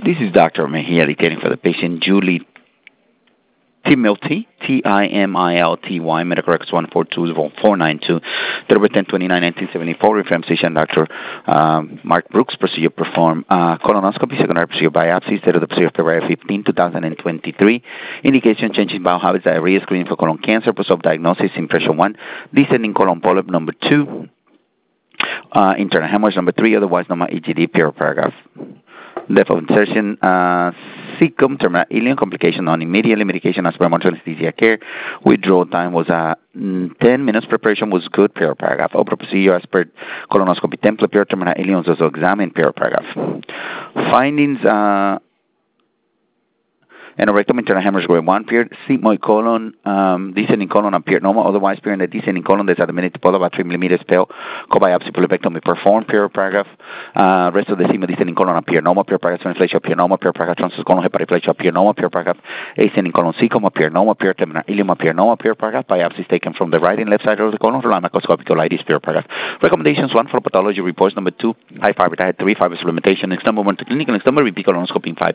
This is Dr. Mejia dictating for the patient Julie Timilty, Timilty, medical records 1420492, October 10, 29, 1974, reference physician Dr. Mark Brooks, procedure performed colonoscopy, secondary procedure biopsy, state of the procedure February 15, 2023, indication changing bowel habits, diarrhea, screening for colon cancer, post-op diagnosis, impression 1, descending colon polyp number 2, internal hemorrhage number 3, otherwise known as EGD, pure paragraph. Depth of insertion, cecum, terminal ileum, complication on immediately, medication as per monitoring anesthesia care. Withdrawal time was 10 minutes, preparation was good, pure paragraph. Open procedure as per colonoscopy template, pure terminal ileum was also examined, pure paragraph. Findings, anorectum, internal hemorrhage grade 1, period. Sigmoid colon, descending colon appeared normal. Otherwise, period, in the descending colon, there's at a minute to follow about 3 millimeters pale. Co-biopsy pulvectomy performed, pure paragraph. Rest of the sigmoid descending colon appeared normal. Pure paragraph, inflation appeared normal. Pure paragraph, transverse colon hepatoplasia appeared normal. Pure paragraph, ascending colon cecum appeared normal. Pure terminal ileum appeared normal. Pure paragraph, biopsies taken from the right and left side of the colon. Microscopic colitis, pure paragraph. Recommendations: 1, follow pathology reports. Number 2, high fiber diet. 3, fiber supplementation. Next number 1 to clinical. Next number, repeat colonoscopy in 5